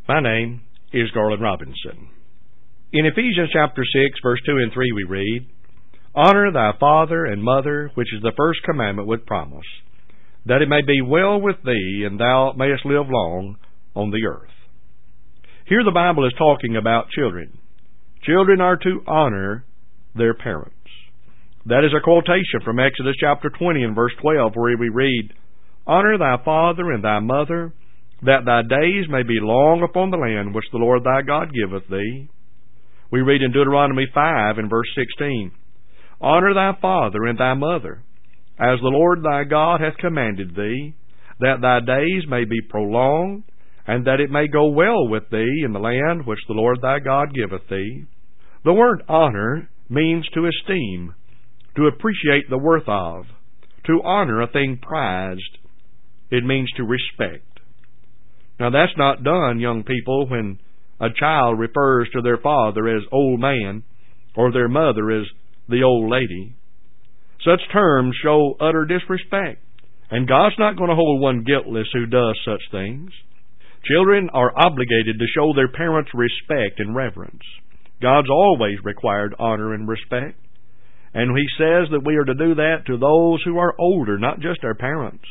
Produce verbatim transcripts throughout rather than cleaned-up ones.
My name is Garland Robinson. In Ephesians chapter six, verse two and three we read, "Honor thy father and mother, which is the first commandment with promise, that it may be well with thee, and thou mayest live long on the earth." Here the Bible is talking about children. Children are to honor their parents. That is a quotation from Exodus chapter twenty and verse twelve, where we read, "Honor thy father and thy mother, that thy days may be long upon the land which the Lord thy God giveth thee." We read in Deuteronomy five and verse sixteen, "Honor thy father and thy mother, as the Lord thy God hath commanded thee, that thy days may be prolonged, and that it may go well with thee in the land which the Lord thy God giveth thee." The word honor means to esteem, to appreciate the worth of, to honor a thing prized. It means to respect. Now that's not done, young people, when a child refers to their father as old man or their mother as the old lady. Such terms show utter disrespect, and God's not going to hold one guiltless who does such things. Children are obligated to show their parents respect and reverence. God's always required honor and respect, and He says that we are to do that to those who are older, not just our parents.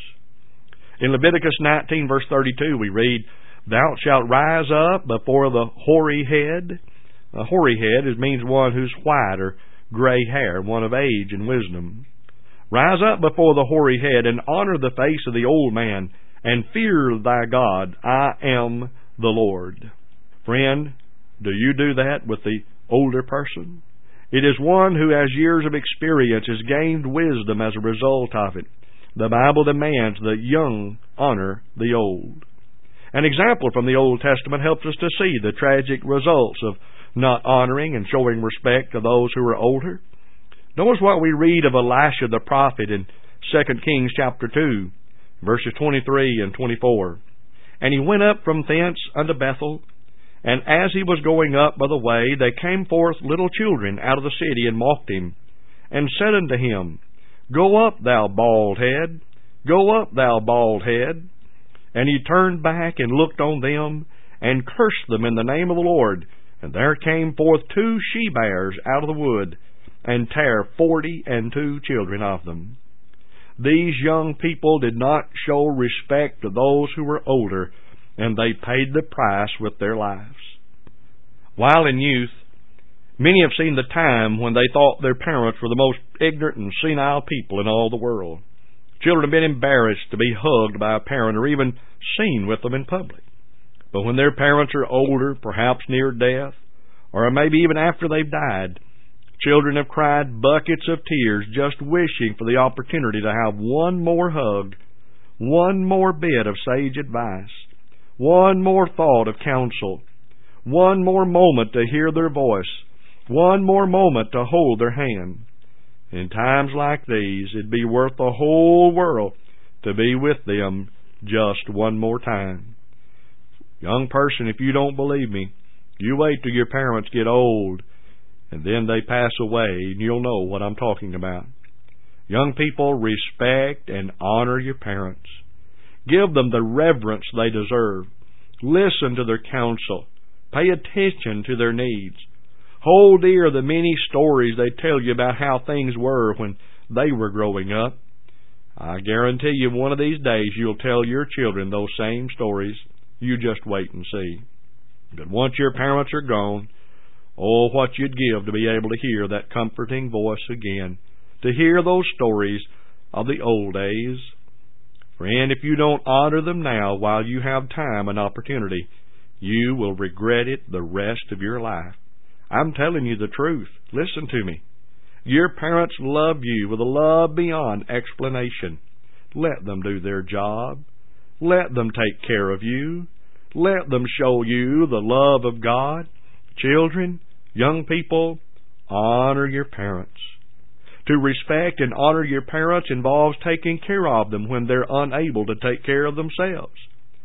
In Leviticus nineteen, verse thirty-two, we read, "Thou shalt rise up before the hoary head." A hoary head is, means one who's white or gray hair, one of age and wisdom. "Rise up before the hoary head, and honor the face of the old man, and fear thy God. I am the Lord." Friend, do you do that with the older person? It is one who has years of experience, has gained wisdom as a result of it. The Bible demands that young honor the old. An example from the Old Testament helps us to see the tragic results of not honoring and showing respect to those who are older. Notice what we read of Elisha the prophet in Second Kings chapter two, verses twenty-three and twenty-four. "And he went up from thence unto Bethel, and as he was going up by the way, they came forth little children out of the city, and mocked him, and said unto him, Go up, thou bald head, go up, thou bald head. And he turned back and looked on them, and cursed them in the name of the Lord. And there came forth two she-bears out of the wood, and tare forty and two children of them." These young people did not show respect to those who were older, and they paid the price with their lives. While in youth, many have seen the time when they thought their parents were the most ignorant and senile people in all the world. Children have been embarrassed to be hugged by a parent or even seen with them in public. But when their parents are older, perhaps near death, or maybe even after they've died, children have cried buckets of tears just wishing for the opportunity to have one more hug, one more bit of sage advice, one more thought of counsel, one more moment to hear their voice, one more moment to hold their hand. In times like these, it'd be worth the whole world to be with them just one more time. Young person, if you don't believe me, you wait till your parents get old, and then they pass away, and you'll know what I'm talking about. Young people, respect and honor your parents. Give them the reverence they deserve. Listen to their counsel. Pay attention to their needs. Hold dear the many stories they tell you about how things were when they were growing up. I guarantee you one of these days you'll tell your children those same stories. You just wait and see. But once your parents are gone, oh, what you'd give to be able to hear that comforting voice again, to hear those stories of the old days. Friend, if you don't honor them now while you have time and opportunity, you will regret it the rest of your life. I'm telling you the truth. Listen to me. Your parents love you with a love beyond explanation. Let them do their job. Let them take care of you. Let them show you the love of God. Children, young people, honor your parents. To respect and honor your parents involves taking care of them when they're unable to take care of themselves.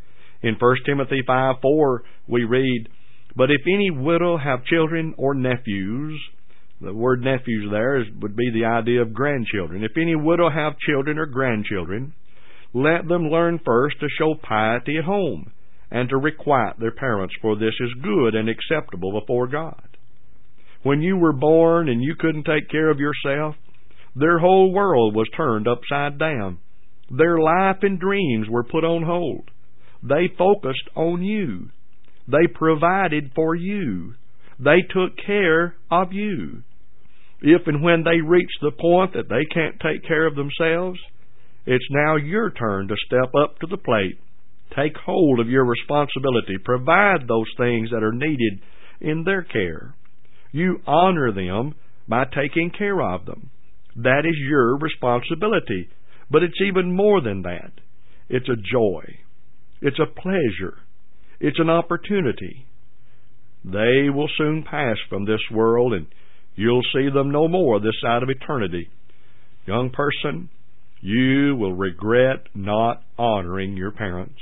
In First Timothy five four, we read, "But if any widow have children or nephews," the word nephews there is, would be the idea of grandchildren. "If any widow have children or grandchildren, let them learn first to show piety at home, and to requite their parents, for this is good and acceptable before God. When you were born and you couldn't take care of yourself, their whole world was turned upside down. Their life and dreams were put on hold. They focused on you. They provided for you. They took care of you. If and when they reach the point that they can't take care of themselves, it's now your turn to step up to the plate. Take hold of your responsibility. Provide those things that are needed in their care. You honor them by taking care of them. That is your responsibility. But it's even more than that. It's a joy. It's a pleasure. It's an opportunity. They will soon pass from this world, and you'll see them no more this side of eternity. Young person, you will regret not honoring your parents.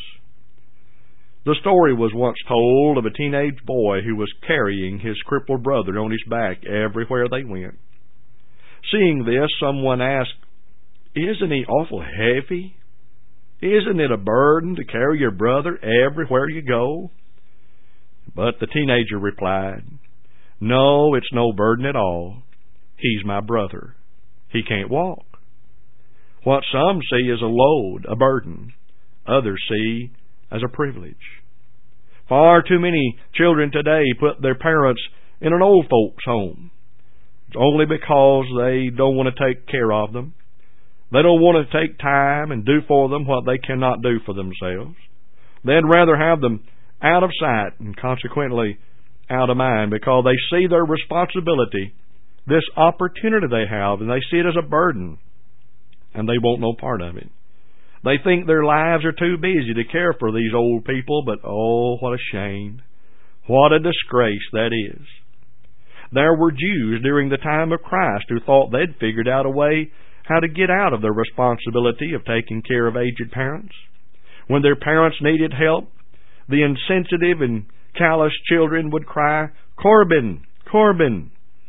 The story was once told of a teenage boy who was carrying his crippled brother on his back everywhere they went. Seeing this, someone asked, "Isn't he awful heavy? Isn't it a burden to carry your brother everywhere you go?" But the teenager replied, "No, it's no burden at all. He's my brother. He can't walk." What some see as a load, a burden, others see as a privilege. Far too many children today put their parents in an old folks' home. It's only because they don't want to take care of them. They don't want to take time and do for them what they cannot do for themselves. They'd rather have them out of sight and consequently out of mind, because they see their responsibility, this opportunity they have, and they see it as a burden, and they want no part of it. They think their lives are too busy to care for these old people, but oh, what a shame. What a disgrace that is. There were Jews during the time of Christ who thought they'd figured out a way how to get out of their responsibility of taking care of aged parents. When their parents needed help, the insensitive and callous children would cry, "Corbin, Corbin."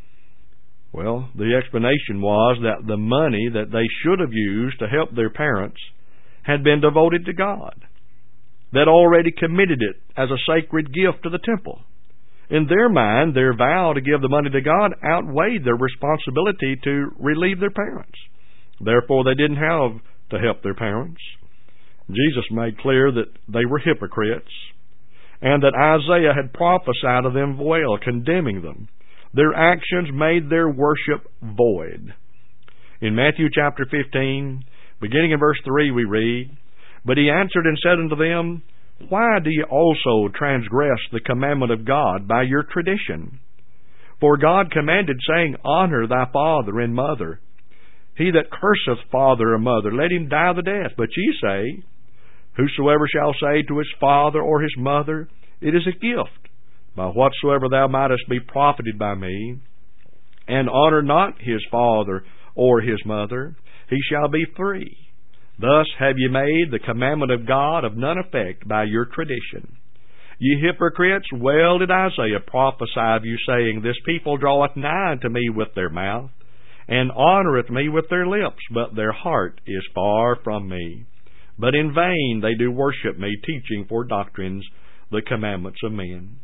Well, the explanation was that the money that they should have used to help their parents had been devoted to God. They'd already committed it as a sacred gift to the temple. In their mind, their vow to give the money to God outweighed their responsibility to relieve their parents. Therefore, they didn't have to help their parents. Jesus made clear that they were hypocrites, and that Isaiah had prophesied of them well, condemning them. Their actions made their worship void. In Matthew chapter fifteen, beginning in verse three, we read, "But he answered and said unto them, Why do ye also transgress the commandment of God by your tradition? For God commanded, saying, Honor thy father and mother. He that curseth father or mother, let him die the death. But ye say, Whosoever shall say to his father or his mother, It is a gift, by whatsoever thou mightest be profited by me, and honor not his father or his mother, he shall be free. Thus have ye made the commandment of God of none effect by your tradition. Ye hypocrites, well did Isaiah prophesy of you, saying, This people draweth nigh unto me with their mouth, and honoureth me with their lips, but their heart is far from me. But in vain they do worship me, teaching for doctrines the commandments of men."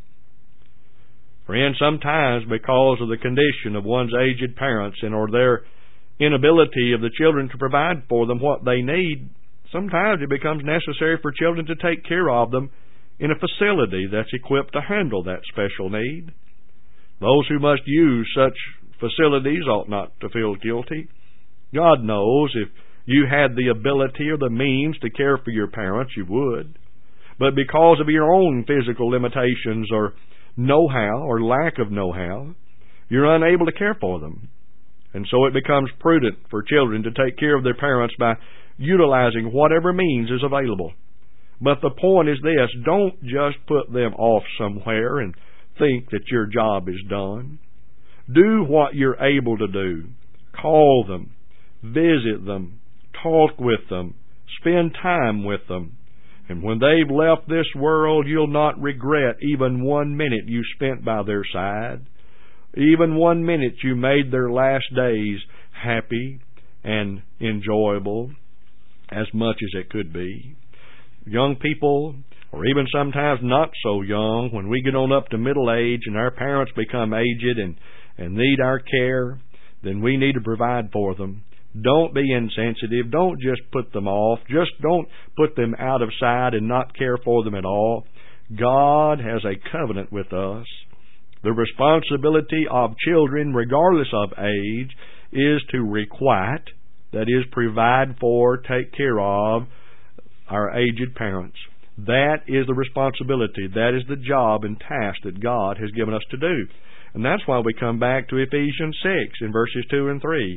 Friends, sometimes because of the condition of one's aged parents and or their inability of the children to provide for them what they need, sometimes it becomes necessary for children to take care of them in a facility that's equipped to handle that special need. Those who must use such facilities ought not to feel guilty. God knows if you had the ability or the means to care for your parents, you would. But because of your own physical limitations or know-how or lack of know-how, you're unable to care for them. And so it becomes prudent for children to take care of their parents by utilizing whatever means is available. But the point is this: don't just put them off somewhere and think that your job is done. Do what you're able to do. Call them, visit them, talk with them, spend time with them. And when they've left this world, you'll not regret even one minute you spent by their side. Even one minute you made their last days happy and enjoyable as much as it could be. Young people, or even sometimes not so young, when we get on up to middle age and our parents become aged and, and need our care, then we need to provide for them. Don't be insensitive. Don't just put them off. Just don't put them out of sight and not care for them at all. God has a covenant with us. The responsibility of children, regardless of age, is to requite, that is, provide for, take care of our aged parents. That is the responsibility. That is the job and task that God has given us to do. And that's why we come back to Ephesians six in verses two and three.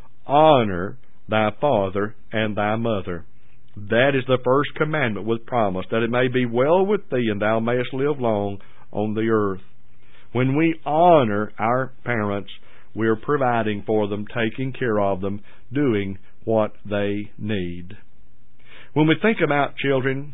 Honor thy father and thy mother. That is the first commandment with promise, that it may be well with thee and thou mayest live long on the earth. When we honor our parents, we are providing for them, taking care of them, doing what they need. When we think about children,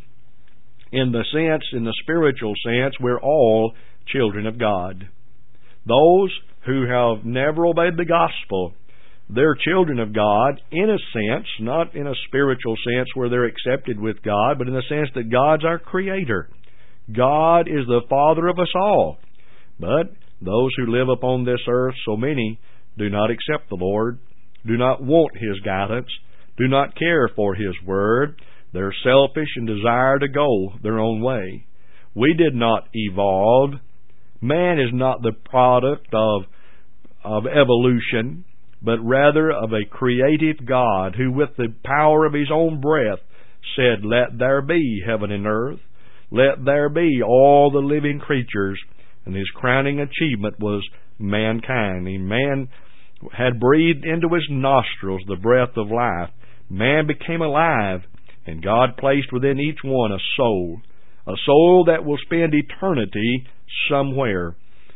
in the sense, in the spiritual sense, we're all children of God. Those who have never obeyed the gospel, they're children of God in a sense, not in a spiritual sense where they're accepted with God, but in the sense that God's our Creator. God is the Father of us all. But those who live upon this earth, so many, do not accept the Lord, do not want His guidance, do not care for His Word. They're selfish and desire to go their own way. We did not evolve. Man is not the product of, of evolution, but rather of a creative God who, with the power of His own breath, said, "Let there be heaven and earth. Let there be all the living creatures." And His crowning achievement was mankind. And man had breathed into his nostrils the breath of life. Man became alive, and God placed within each one a soul, a soul that will spend eternity somewhere.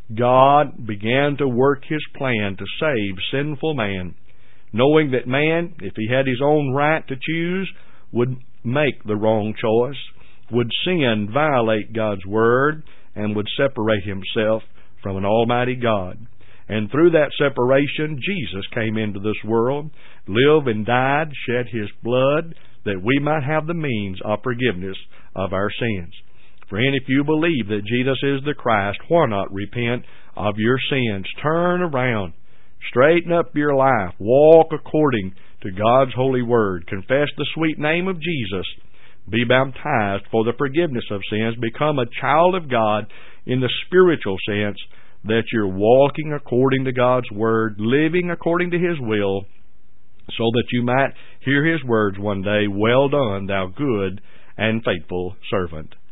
God began to work His plan to save sinful man, knowing that man, if he had his own right to choose, would make the wrong choice, would sin, violate God's Word, and would separate himself from an almighty God. And through that separation, Jesus came into this world, lived and died, shed His blood, that we might have the means of forgiveness of our sins. Friend, if you believe that Jesus is the Christ, why not repent of your sins? Turn around. Straighten up your life. Walk according to God's holy word. Confess the sweet name of Jesus. Be baptized for the forgiveness of sins. Become a child of God in the spiritual sense, that you're walking according to God's word, living according to His will, so that you might hear His words one day, "Well done, thou good and faithful servant."